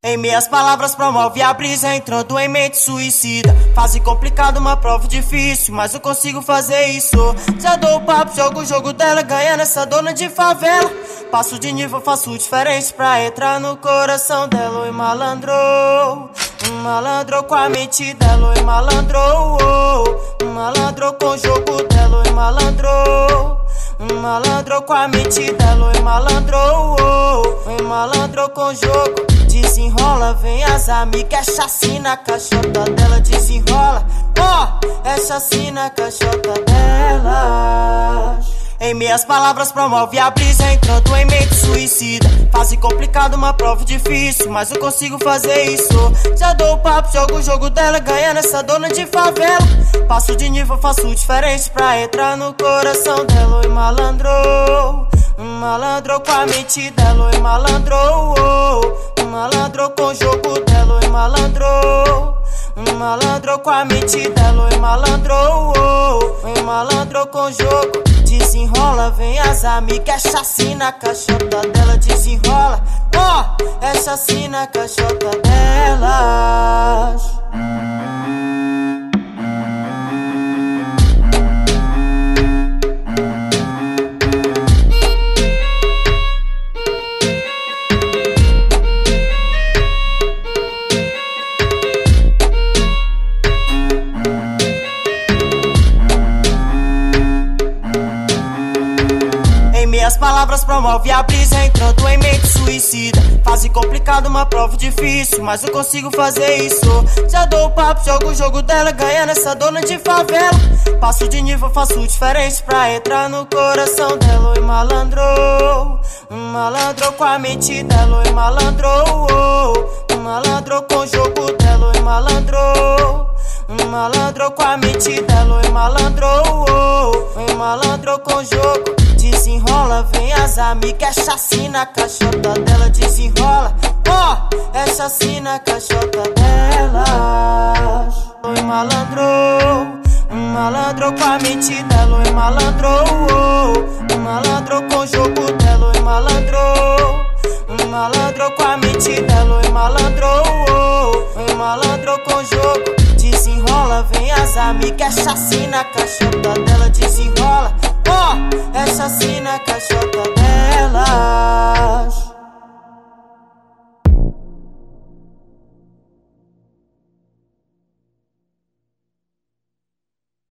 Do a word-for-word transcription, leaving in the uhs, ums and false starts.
Em minhas palavras promove a brisa, entrando em mente suicida. Fase complicada, uma prova difícil, mas eu consigo fazer isso. Já dou o papo, jogo o jogo dela, ganhando essa dona de favela. Passo de nível, faço diferente pra entrar no coração dela. Oi malandro, malandro com a mente dela. Oi malandro, malandro com o jogo dela. Oi malandro, malandro com a mente dela. Oi malandro, oi malandro com o jogo. Desenrola, vem as amigas, é chacina, a caixota dela desenrola. Ó, oh, é chacina, a caixota dela. Em minhas palavras promove a brisa, entrando em mente suicida. Fase complicada, uma prova difícil, mas eu consigo fazer isso. Já dou o papo, jogo o jogo dela, ganhando essa dona de favela. Passo de nível, faço diferente pra entrar no coração dela. Oi malandro, malandro com a mente dela. Oi malandro, malandro com o jogo dela. Oi malandro, malandro com a mente dela. Oi malandro, oi malandro com o jogo. Desenrola, vem as amigas, é chacina, a caixota dela desenrola. Ó, oh, é chacina, a caixota delas. Minhas palavras promove a brisa, entrando em mente suicida. Fase complicada, uma prova difícil, mas eu consigo fazer isso. Já dou o papo, jogo o jogo dela, ganhando essa dona de favela. Passo de nível, faço diferente pra entrar no coração dela. Oi malandro, malandro com a mente dela. Oi malandro, malandro com o jogo dela. Oi malandro, malandro com a mente dela. Oi malandro, oi malandro com o jogo. Desenrola, vem as amigas, é chacina, a caixota dela desenrola. Ó, oh, é chacina, a caixota delas. Oi malandro, malandro com a mente dela. Oi malandro, malandro com o jogo dela. Oi malandro, malandro com a mente dela. Oi malandro, oi malandro com o jogo. Desenrola, vem as amigas, é chacina, a caixota dela desenrola. Ó, oh, é chacina, a caixota